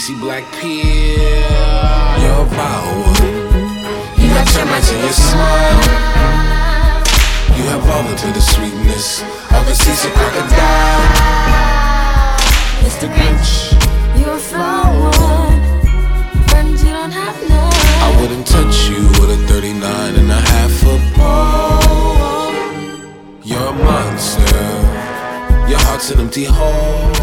greasy black peel. You're a vile one. You got termites in your smile. You have evolved to the sweetness of a seasick crocodile. Mr. Grinch, you're a foul one. Friends you don't have none. I wouldn't touch you with a 39.5-foot pole. You're a monster. Your heart's an empty hole.